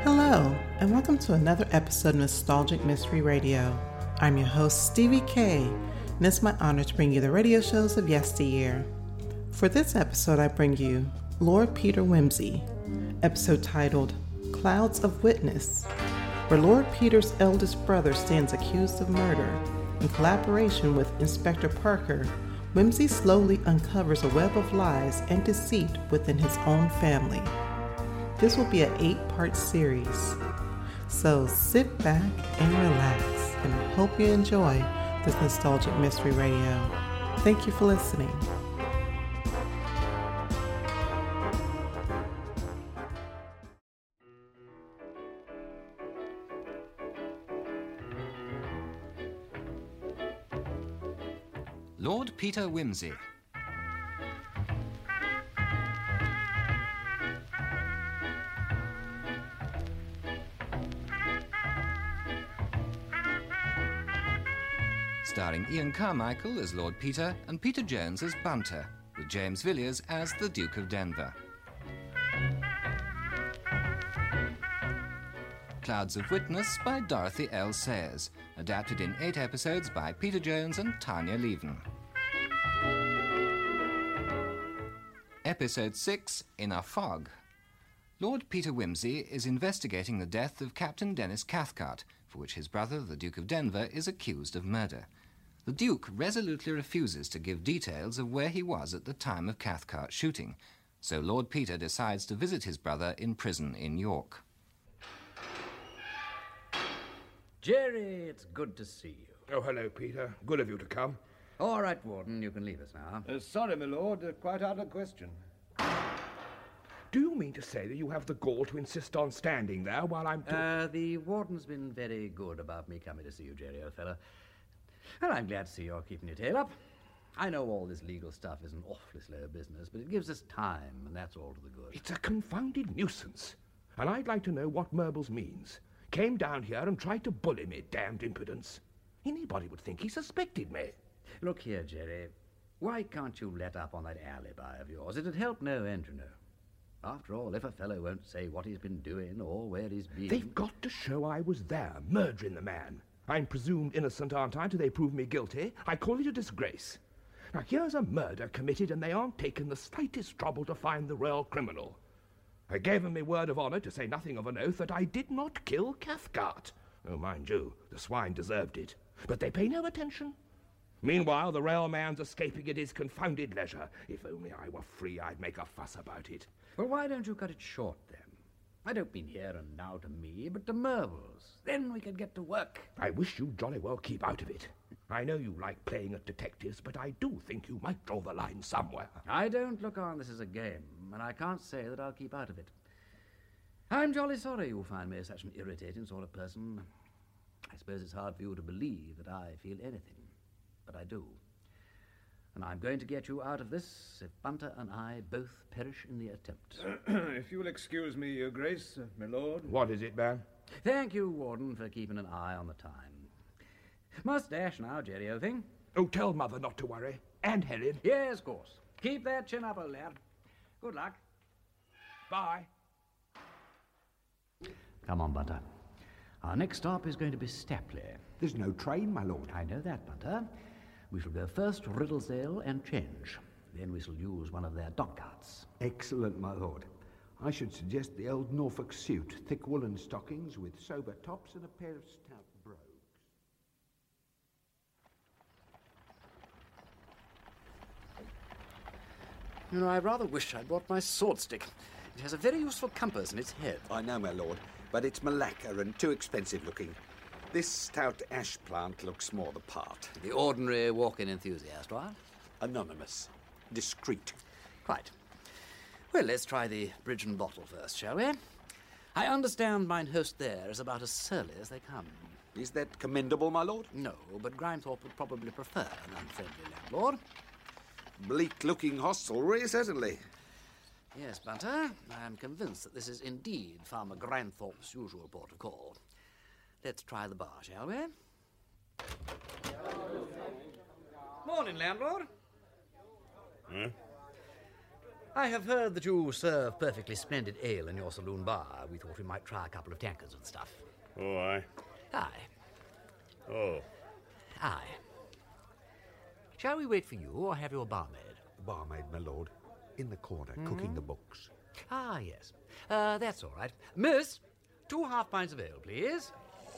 Hello, and welcome to another episode of Nostalgic Mystery Radio. I'm your host, Stevie K, and it's my honor to bring you the radio shows of yesteryear. For this episode, I bring you Lord Peter Wimsey, episode titled Clouds of Witness, where Lord Peter's eldest brother stands accused of murder. In collaboration with Inspector Parker, Wimsey slowly uncovers a web of lies and deceit within his own family. This will be an 8-part series, so sit back and relax, and I hope you enjoy this Nostalgic Mystery Radio. Thank you for listening. Lord Peter Wimsey. Starring Ian Carmichael as Lord Peter and Peter Jones as Bunter, with James Villiers as the Duke of Denver. Clouds of Witness by Dorothy L. Sayers, adapted in 8 episodes by Peter Jones and Tanya Leven. Episode 6, In a Fog. Lord Peter Wimsey is investigating the death of Captain Dennis Cathcart, for which his brother, the Duke of Denver, is accused of murder. The Duke resolutely refuses to give details of where he was at the time of Cathcart's shooting, so Lord Peter decides to visit his brother in prison in York. Jerry, it's good to see you. Oh, hello, Peter. Good of you to come. All right, Warden, you can leave us now. Sorry, my lord, quite out of question. Do you mean to say that you have the gall to insist on standing there while I'm... The Warden's been very good about me coming to see you, Jerry, old fellow. And I'm glad to see you're keeping your tail up. I know all this legal stuff is an awfully slow business, but it gives us time, and that's all to the good. It's a confounded nuisance. And I'd like to know what Murbles means. Came down here and tried to bully me, damned impudence. Anybody would think he suspected me. Look here, Jerry. Why can't you let up on that alibi of yours? It'd help no end, you know. After all, if a fellow won't say what he's been doing or where he's been... They've got to show I was there, murdering the man. I'm presumed innocent, aren't I, till they prove me guilty? I call it a disgrace. Now, here's a murder committed, and they aren't taking the slightest trouble to find the real criminal. I gave them my word of honor, to say nothing of an oath, that I did not kill Cathcart. Oh, mind you, the swine deserved it. But they pay no attention. Meanwhile, the rail man's escaping at his confounded leisure. If only I were free, I'd make a fuss about it. Well, why don't you cut it short, then? I don't mean here and now to me, but to Murbles. Then we could get to work. I wish you'd jolly well keep out of it. I know you like playing at detectives, but I do think you might draw the line somewhere. I don't look on this as a game, and I can't say that I'll keep out of it. I'm jolly sorry you find me such an irritating sort of person. I suppose it's hard for you to believe that I feel anything, but I do. And I'm going to get you out of this if Bunter and I both perish in the attempt. If you'll excuse me, Your Grace, my lord. What is it, man? Thank you, Warden, for keeping an eye on the time. Must dash now, Jerry, old thing. Oh, tell Mother not to worry. And Helen. Yes, of course. Keep that chin up, old lad. Good luck. Bye. Come on, Bunter. Our next stop is going to be Stapley. There's no train, my lord. I know that, Bunter. We shall go first to Riddlesdale and change. Then we shall use one of their dog carts. Excellent, my lord. I should suggest the old Norfolk suit, thick woolen stockings with sober tops and a pair of stout brogues. You know, I rather wish I'd brought my sword stick. It has a very useful compass in its head. I know, my lord, but it's Malacca and too expensive looking. This stout ash plant looks more the part. The ordinary walk-in enthusiast, what? Anonymous. Discreet. Quite. Well, let's try the bridge and bottle first, shall we? I understand mine host there is about as surly as they come. Is that commendable, my lord? No, but Grimethorpe would probably prefer an unfriendly landlord. Bleak-looking hostelry, certainly. Yes, Bunter, I am convinced that this is indeed Farmer Grimethorpe's usual port of call. Let's try the bar, shall we? Morning, landlord. I have heard that you serve perfectly splendid ale in your saloon bar. We thought we might try a couple of tankards of the stuff. Oh, aye. Aye. Oh. Aye. Shall we wait for you, or have your barmaid? Barmaid, my lord. In the corner, cooking the books. Ah, yes. That's all right. Miss, 2 half-pints of ale, please.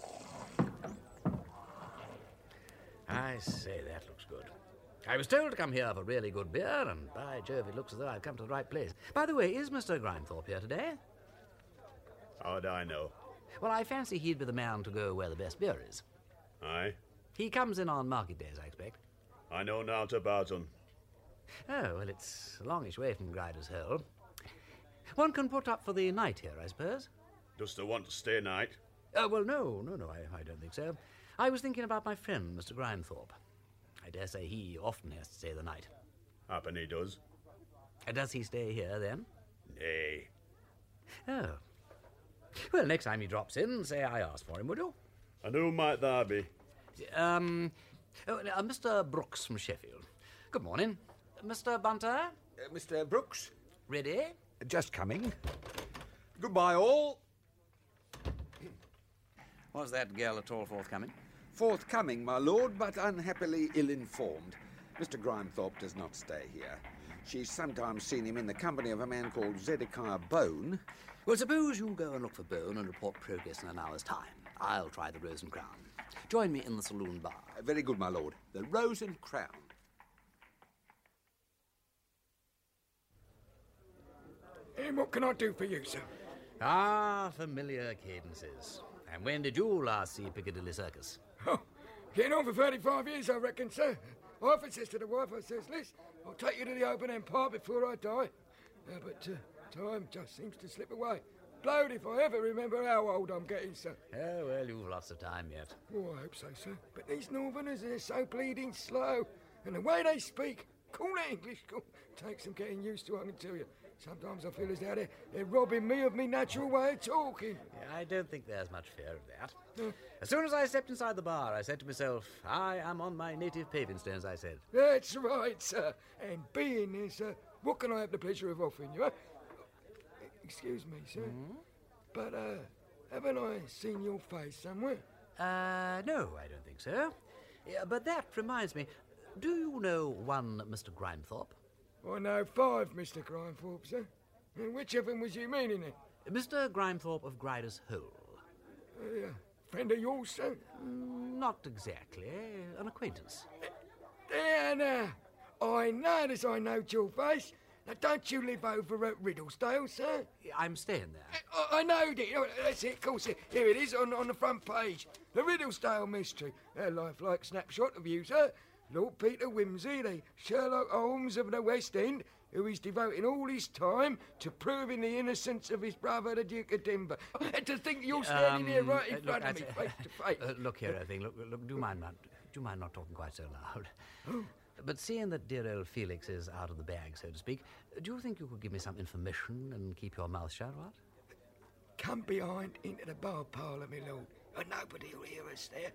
I say, that looks good. I was told to come here for really good beer, and by Jove, it looks as though I've come to the right place. By the way, is Mr. Grimethorpe here today? How'd I know? Well, I fancy he'd be the man to go where the best beer is. Aye. He comes in on market days, I expect. I know naught about 'un. Oh, well, it's a longish way from Grider's Hole. One can put up for the night here, I suppose. Dost thou want to stay night? Well, no, I don't think so. I was thinking about my friend, Mr. Grimethorpe. I dare say he often has to stay the night. Happen he does. Does he stay here, then? Nay. Oh. Well, next time he drops in, say I asked for him, would you? And who might thou be? Mr. Brooks from Sheffield. Good morning. Mr. Bunter? Mr. Brooks? Ready? Just coming. Goodbye, all. Was that girl at all forthcoming? Forthcoming, my lord, but unhappily ill-informed. Mr. Grimethorpe does not stay here. She's sometimes seen him in the company of a man called Zedekiah Bone. Well, suppose you go and look for Bone and report progress in an hour's time. I'll try the Rose and Crown. Join me in the saloon bar. Very good, my lord. The Rose and Crown. And what can I do for you, sir? Ah, familiar cadences. And when did you last see Piccadilly Circus? Oh, getting on for 35 years, I reckon, sir. I often says to the wife, I says, Liz, I'll take you to the open empire before I die. But time just seems to slip away. Blowed if I ever remember how old I'm getting, sir. Oh, well, you've lots of time yet. Oh, I hope so, sir. But these northerners, they're so bleeding slow. And the way they speak, call it English, takes some getting used to, I can tell you. Sometimes I feel as though they're robbing me of my natural way of talking. Yeah, I don't think there's much fear of that. As soon as I stepped inside the bar, I said to myself, I am on my native paving stones, I said. That's right, sir. And being there, sir, what can I have the pleasure of offering you? Excuse me, sir. But, haven't I seen your face somewhere? No, I don't think so. Yeah, but that reminds me, do you know one Mr. Grimethorpe? I know 5 Mr. Grimethorpe, sir. And which of them was you meaning then? Mr. Grimethorpe of Grider's Hole. Friend of yours, sir? Not exactly. An acquaintance. There now. I know as I know your face. Now, don't you live over at Riddlesdale, sir? I'm staying there. I know it. Oh, that's it, of course. Here it is on the front page. The Riddlesdale mystery. A lifelike snapshot of you, sir. Lord Peter Wimsey, the Sherlock Holmes of the West End, who is devoting all his time to proving the innocence of his brother, the Duke of Denver. And to think you're standing here right in front of me, face to face. Look here, I think. Look. Do you mind not talking quite so loud? But seeing that dear old Felix is out of the bag, so to speak, do you think you could give me some information and keep your mouth shut, what? Come behind into the bar parlour, my lord, and nobody will hear us there.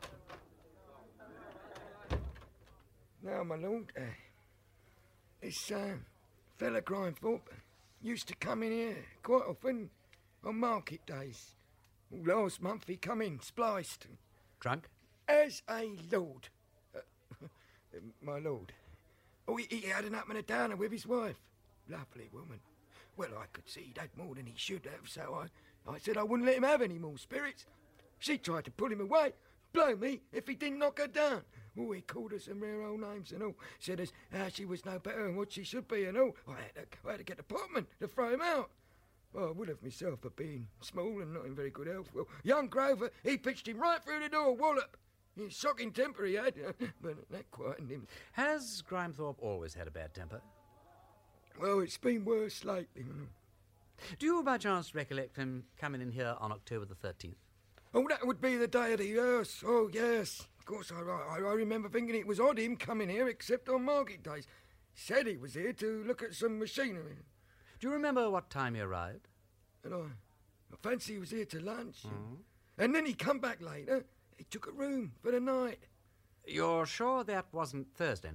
Now, my lord, this fella Grimethorpe used to come in here quite often on market days. Last month he come in spliced. Drunk? As a lord. My lord. Oh, he had an up and a downer with his wife. Lovely woman. Well, I could see he'd had more than he should have, so I said I wouldn't let him have any more spirits. She tried to pull him away. Blow me if he didn't knock her down. Oh, he called her some rare old names and all. Said as how she was no better than what she should be and all. I had to get the potman to throw him out. Well, I would have myself for being small and not in very good health. Well, young Grover, he pitched him right through the door, wallop. He's shocking temper he had, but that quietened him. Has Grimethorpe always had a bad temper? Well, it's been worse lately. Do you by chance recollect him coming in here on October the 13th? Oh, that would be the day of the hearse. Oh, yes. Of course, I remember thinking it was odd him coming here except on market days. Said he was here to look at some machinery. Do you remember what time he arrived? And I fancy he was here to lunch. And then he come back later. He took a room for the night. You're sure that wasn't Thursday night?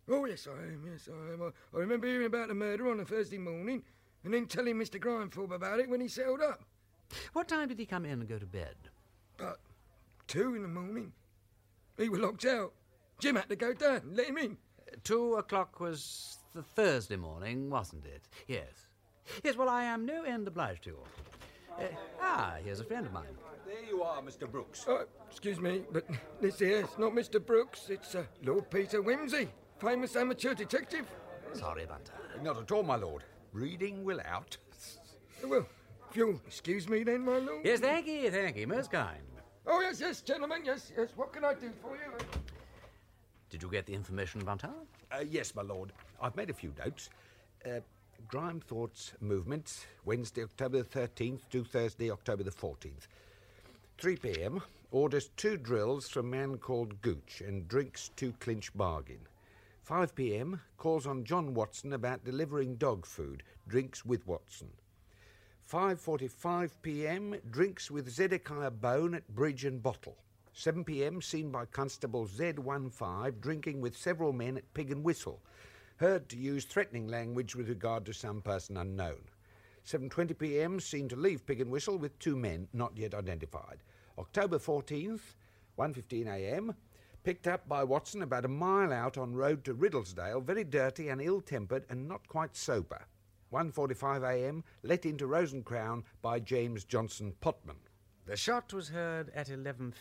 Oh, yes, I am. I remember hearing about the murder on a Thursday morning and then telling Mr. Grimethorpe about it when he settled up. What time did he come in and go to bed? About 2 in the morning. He was locked out. Jim had to go down and let him in. 2 o'clock was the Thursday morning, wasn't it? Yes. Yes, well, I am no end obliged to you. Here's a friend of mine. There you are, Mr. Brooks. Excuse me, but this here's not Mr. Brooks. It's Lord Peter Wimsey, famous amateur detective. Sorry, Bunter. Not at all, my lord. Reading will out. Well, if you'll excuse me then, my lord. Yes, thank you. Most kind. Oh, yes, gentlemen, yes. What can I do for you? Did you get the information, Bunter? Yes, my lord. I've made a few notes. Grimethorpe's movements, Wednesday, October the 13th to Thursday, October the 14th. 3 p.m, orders 2 drills from a man called Gooch and drinks 2 clinch bargain. 5 p.m, calls on John Watson about delivering dog food, drinks with Watson. 5:45 p.m, drinks with Zedekiah Bone at Bridge and Bottle. 7 p.m, seen by Constable Z15 drinking with several men at Pig and Whistle. Heard to use threatening language with regard to some person unknown. 7:20 p.m, seen to leave Pig and Whistle with 2 men not yet identified. October 14th, 1:15 a.m, picked up by Watson about a mile out on road to Riddlesdale, very dirty and ill-tempered and not quite sober. 1:45 a.m, let into Rosencrown by James Johnson Potman. The shot was heard at 11:50.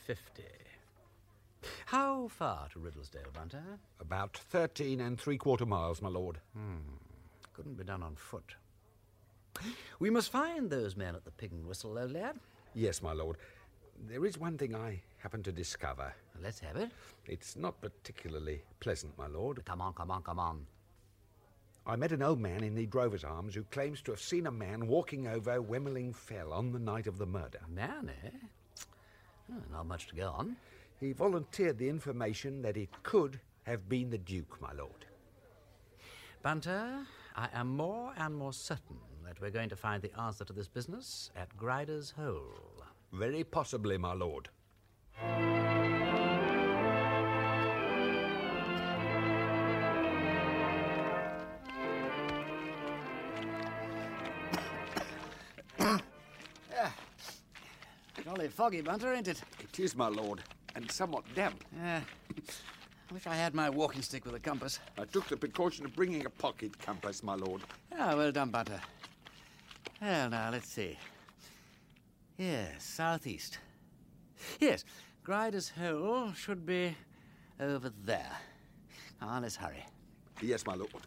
How far to Riddlesdale, Bunter? About 13 3/4 miles, my lord. Couldn't be done on foot. We must find those men at the Pig and Whistle, though, lad. Yes, my lord. There is one thing I happen to discover. Let's have it. It's not particularly pleasant, my lord. Come on. I met an old man in the Drover's Arms who claims to have seen a man walking over Wemmeling Fell on the night of the murder. Man, eh? Not much to go on. He volunteered the information that it could have been the Duke, my lord. Bunter, I am more and more certain that we're going to find the answer to this business at Grider's Hole. Very possibly, my lord. Jolly foggy, Bunter, ain't it? It is, my lord, and somewhat damp. I wish I had my walking stick with a compass. I took the precaution of bringing a pocket compass, my lord. Well done, Bunter. Well, now, let's see. Yes, southeast. Yes, Grider's Hole should be over there. Now, let's hurry. Yes, my lord.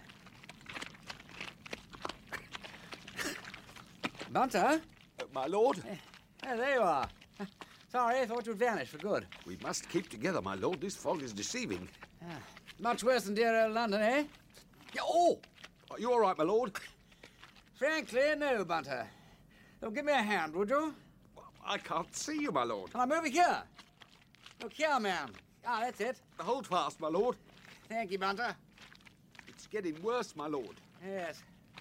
Bunter? My lord? There you are. Sorry, I thought you'd vanished for good. We must keep together, my lord. This fog is deceiving. Much worse than dear old London, eh? Oh! Are you all right, my lord? Frankly, no, Bunter. Oh, give me a hand, would you? I can't see you, my lord. I'm over here. Look here, man. That's it. Hold fast, my lord. Thank you, Bunter. It's getting worse, my lord. Yes.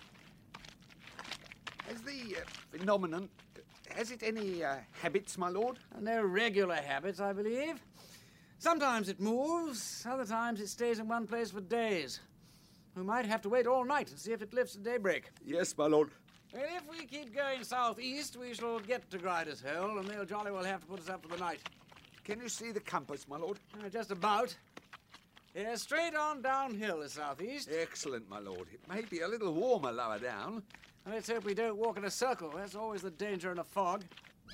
Has the phenomenon... Has it any habits, my lord? No regular habits, I believe. Sometimes it moves, other times it stays in one place for days. We might have to wait all night and see if it lifts at daybreak. Yes, my lord. Well, if we keep going southeast, we shall get to Grider's Hole, and they'll jolly well have to put us up for the night. Can you see the compass, my lord? Just about. Yeah, straight on downhill is southeast. Excellent, my lord. It may be a little warmer lower down. Let's hope we don't walk in a circle. That's always the danger in a fog.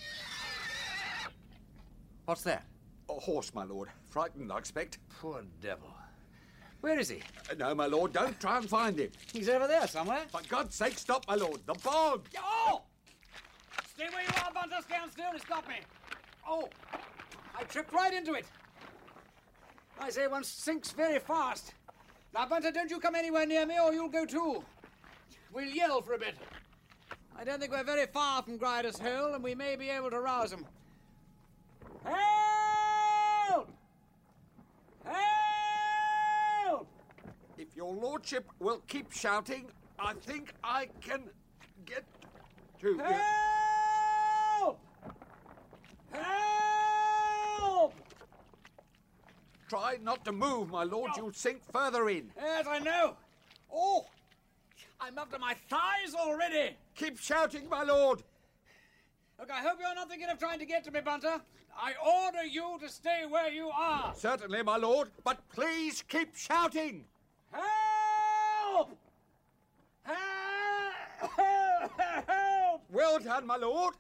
What's that? A horse, my lord. Frightened, I expect. Poor devil. Where is he? No, my lord, don't try and find him. He's over there somewhere. For God's sake, stop, my lord. The bog! Oh! Stay where you are, Bunter. Stand still and stop me. Oh! I tripped right into it. I say one sinks very fast. Now, Bunter, don't you come anywhere near me or you'll go too. We'll yell for a bit. I don't think we're very far from Grider's Hole, and we may be able to rouse him. Help! Help! If your lordship will keep shouting, I think I can get to you. Help! Help! Try Try not to move, my lord. You'll sink further in. Yes, I know. Oh, I'm up to my thighs already. Keep shouting, my lord. Look, I hope you're not thinking of trying to get to me, Bunter. I order you to stay where you are. Certainly, my lord, but please keep shouting. Help! Help! Help! Well done, my lord.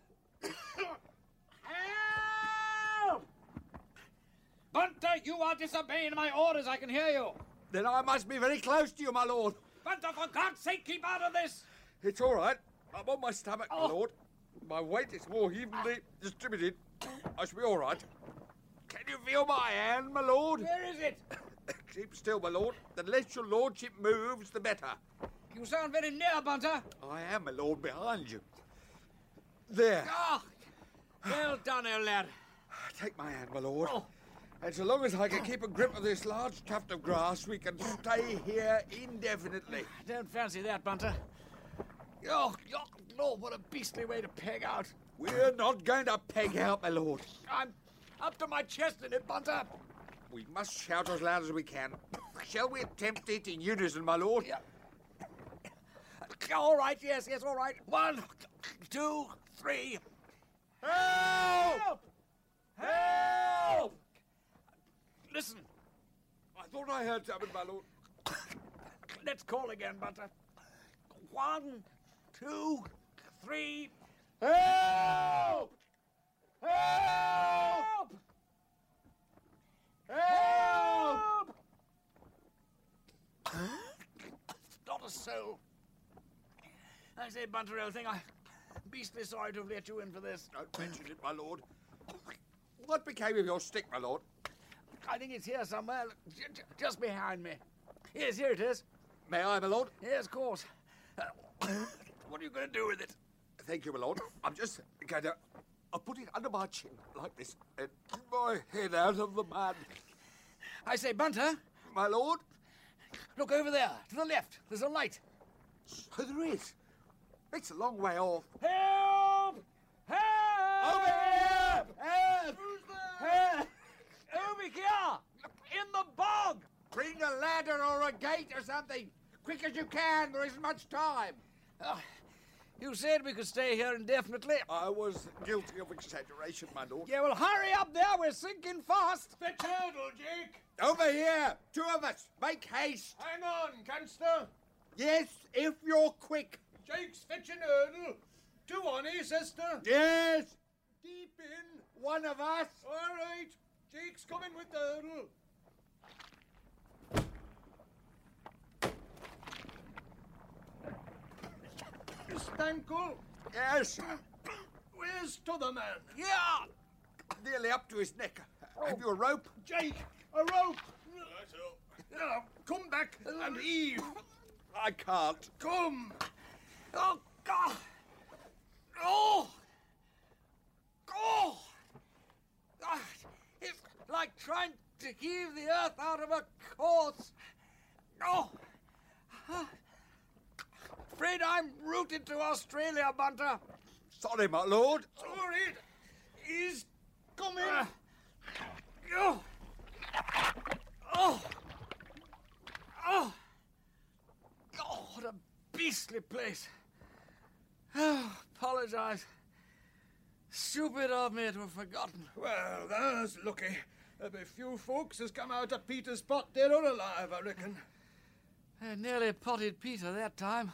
Help! Bunter, you are disobeying my orders. I can hear you. Then I must be very close to you, my lord. Bunter, for God's sake, keep out of this. It's all right. I'm on my stomach, my lord. My weight is more evenly distributed. I shall be all right. Can you feel my hand, my lord? Where is it? Keep still, my lord. The less your lordship moves, the better. You sound very near, Bunter. I am, my lord, behind you. There. Oh, well done, old lad. Take my hand, my lord. And so long as I can keep a grip of this large tuft of grass, we can stay here indefinitely. Don't fancy that, Bunter. Oh, Lord, what a beastly way to peg out. We're not going to peg out, my lord. I'm up to my chest in it, Bunter. We must shout as loud as we can. Shall we attempt it in unison, my lord? Yeah. All right, yes, all right. 1, 2, 3. Help! Help! Listen. I thought I heard something, my lord. Let's call again, Bunter. 1, 2, 3. Help! Help! Help! Not a soul. I say, Bunter, old thing, I'm beastly sorry to have let you in for this. Don't mention it, my lord. What became of your stick, my lord? I think it's here somewhere, just behind me. Yes, here it is. May I, my lord? Yes, of course. What are you going to do with it? Thank you, my lord. I'm just going to... I'll put it under my chin, like this, and keep my head out of the mud. I say, Bunter. My lord? Look over there, to the left. There's a light. So there is. It's a long way off. Help! Help! Over here! Help! Who's there? Help! Over here! In the bog! Bring a ladder or a gate or something. Quick as you can. There isn't much time. You said we could stay here indefinitely. I was guilty of exaggeration, my lord. Yeah, well, hurry up there. We're sinking fast. Fetch hurdle, Jake. Over here. 2 of us. Make haste. Hang on, canster. Yes, if you're quick. Jake's fetching hurdle. 2 on here, sister. Yes. Deep in. 1 of us. All right. Jake's coming with the hurdle. Stankel. Yes. Where's t'other man? Yeah. Nearly up to his neck. Have you a rope? Jake, a rope. Right up. Now, come back and heave. I can't. Come. Oh, God. Oh. Oh. It's like trying to heave the earth out of a corpse. Oh. Afraid I'm rooted to Australia, Bunter. Sorry, my lord. Sorry. He's coming. Oh. Oh. Oh. Oh, what a beastly place. Oh, apologize. Stupid of me to have forgotten. Well, that's lucky. There'll be few folks has come out of Peter's pot dead or alive, I reckon. I nearly potted Peter that time.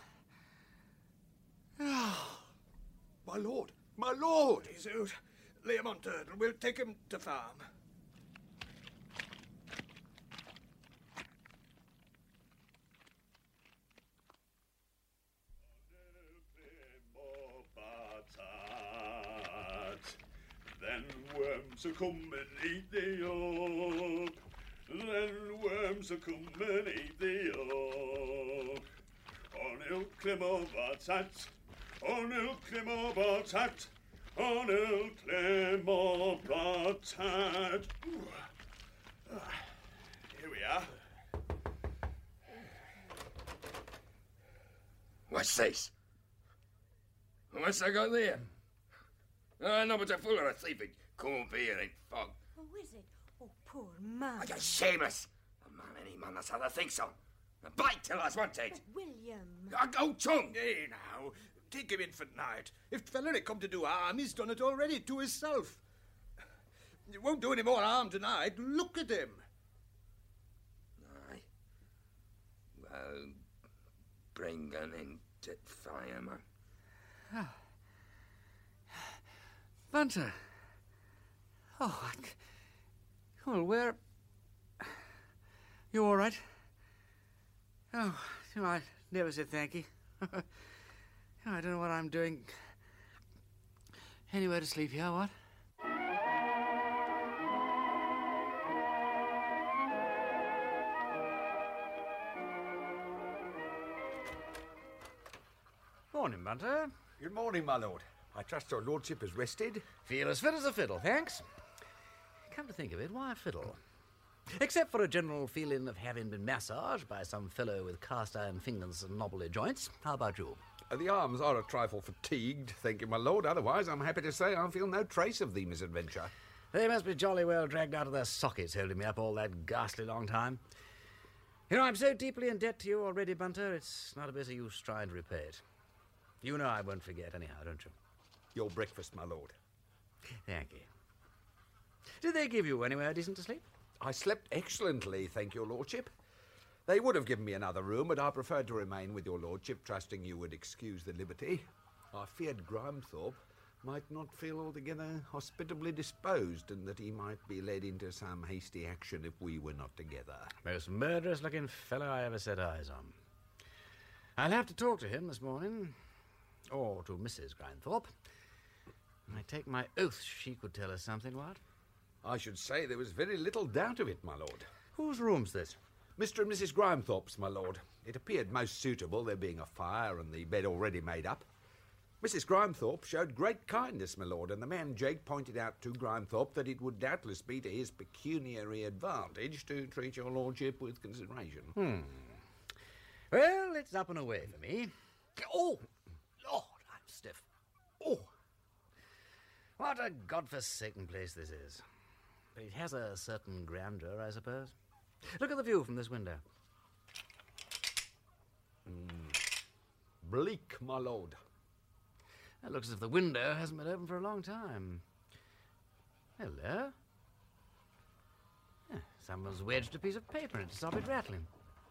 My lord. My lord. He's out. Lay him on turtle. We'll take him to farm. Then worms will come and eat the yolk. Then worms will come and eat the yolk. On il Clément-Batat, on il Clément-Batat, on il Clément-Batat. Here we are. What's this? What's I got there? No, but a fool or a thief. It can't be in fog. Who is it? Oh, poor man. You're shameless. A man, any man that's other thinks so. Bite till us wanted. Oh, William. Go chung. Hey, now, take him in for tonight. If fella come to do harm, he's done it already to himself. He won't do any more harm tonight. Look at him. Aye. Well, bring an end to fire, man. Bunter. Oh, well, where... You all right? Oh, I never said thank you. I don't know what I'm doing. Anywhere to sleep here, what? Morning, Bunter. Good morning, my lord. I trust your lordship has rested? Feel as fit as a fiddle, thanks. Come to think of it, why a fiddle? Except for a general feeling of having been massaged by some fellow with cast-iron fingers and knobbly joints. How about you? The arms are a trifle fatigued, thank you, my lord. Otherwise, I'm happy to say I feel no trace of the misadventure. They must be jolly well dragged out of their sockets holding me up all that ghastly long time. You know, I'm so deeply in debt to you already, Bunter, it's not a bit of use trying to repay it. You know I won't forget anyhow, don't you? Your breakfast, my lord. Thank you. Did they give you anywhere decent to sleep? I slept excellently, thank your lordship. They would have given me another room, but I preferred to remain with your lordship, trusting you would excuse the liberty. I feared Grimethorpe might not feel altogether hospitably disposed, and that he might be led into some hasty action if we were not together. Most murderous-looking fellow I ever set eyes on. I'll have to talk to him this morning, or to Mrs. Grimethorpe. I take my oath she could tell us something, what? I should say there was very little doubt of it, my lord. Whose room's this? Mr. and Mrs. Grimethorpe's, my lord. It appeared most suitable, there being a fire and the bed already made up. Mrs. Grimethorpe showed great kindness, my lord, and the man Jake pointed out to Grimethorpe that it would doubtless be to his pecuniary advantage to treat your lordship with consideration. Well, it's up and away for me. Oh, Lord, I'm stiff. Oh, what a godforsaken place this is. But it has a certain grandeur, I suppose. Look at the view from this window. Bleak, my lord. It looks as if the window hasn't been open for a long time. Hello. Yeah, someone's wedged a piece of paper in it to stop it rattling.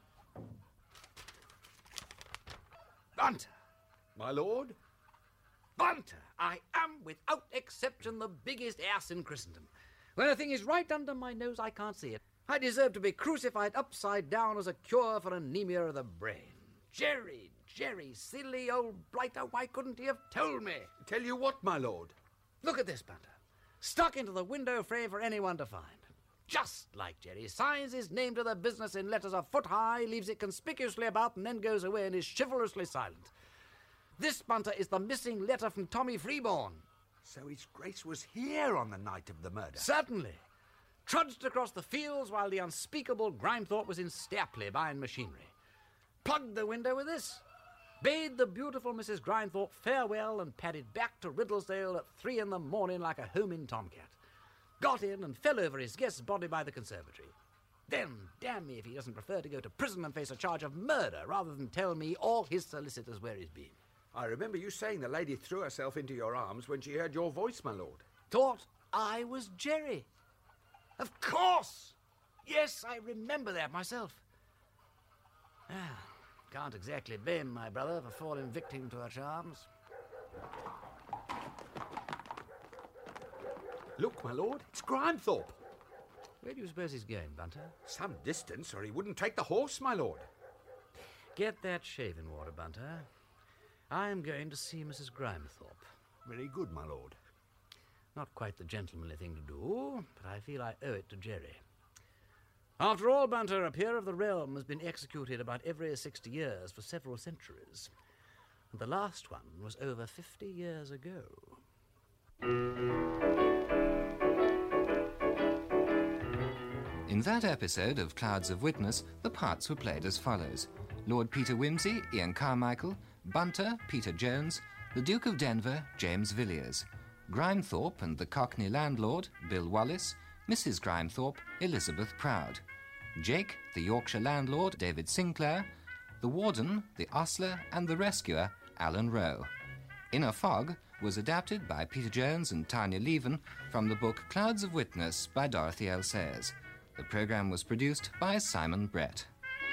Bunter! My lord? Bunter! I am, without exception, the biggest ass in Christendom. When a thing is right under my nose, I can't see it. I deserve to be crucified upside down as a cure for anemia of the brain. Jerry, silly old blighter, why couldn't he have told me? Tell you what, my lord? Look at this, Bunter. Stuck into the window frame for anyone to find. Just like Jerry. Signs his name to the business in letters a foot high, leaves it conspicuously about, and then goes away and is chivalrously silent. This, Bunter, is the missing letter from Tommy Freeborn. So his grace was here on the night of the murder? Certainly. Trudged across the fields while the unspeakable Grimethorpe was in Stapley buying machinery. Plugged the window with this. Bade the beautiful Mrs. Grimethorpe farewell and padded back to Riddlesdale at 3 in the morning like a homing tomcat. Got in and fell over his guest's body by the conservatory. Then, damn me if he doesn't prefer to go to prison and face a charge of murder rather than tell me or his solicitors where he's been. I remember you saying the lady threw herself into your arms when she heard your voice, my lord. Thought I was Jerry. Of course! Yes, I remember that myself. Can't exactly blame my brother for falling victim to her charms. Look, my lord, it's Grimethorpe. Where do you suppose he's going, Bunter? Some distance, or he wouldn't take the horse, my lord. Get that shaving water, Bunter. I'm going to see Mrs. Grimethorpe. Very good, my lord. Not quite the gentlemanly thing to do, but I feel I owe it to Jerry. After all, Bunter, a peer of the realm has been executed about every 60 years for several centuries. And the last one was over 50 years ago. In that episode of Clouds of Witness, the parts were played as follows. Lord Peter Wimsey, Ian Carmichael; Bunter, Peter Jones; the Duke of Denver, James Villiers; Grimethorpe and the Cockney landlord, Bill Wallace; Mrs. Grimethorpe, Elizabeth Proud, Jake, the Yorkshire landlord, David Sinclair, the warden, the ostler, and the rescuer, Alan Rowe. In a Fog was adapted by Peter Jones and Tanya Leven from the book Clouds of Witness by Dorothy L. Sayers. The programme was produced by Simon Brett.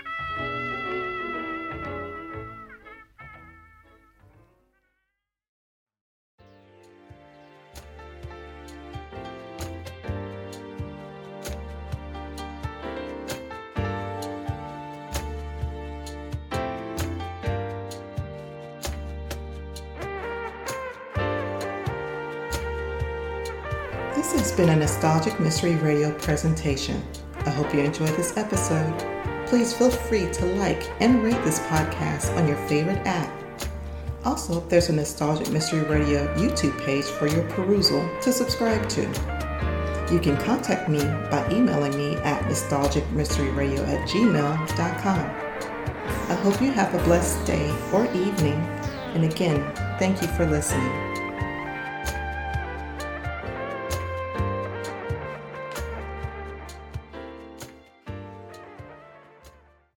This has been a Nostalgic Mystery Radio presentation. I hope you enjoyed this episode. Please feel free to like and rate this podcast on your favorite app. Also, there's a Nostalgic Mystery Radio YouTube page for your perusal to subscribe to. You can contact me by emailing me at nostalgicmysteryradio@gmail.com. I hope you have a blessed day or evening. And again, thank you for listening.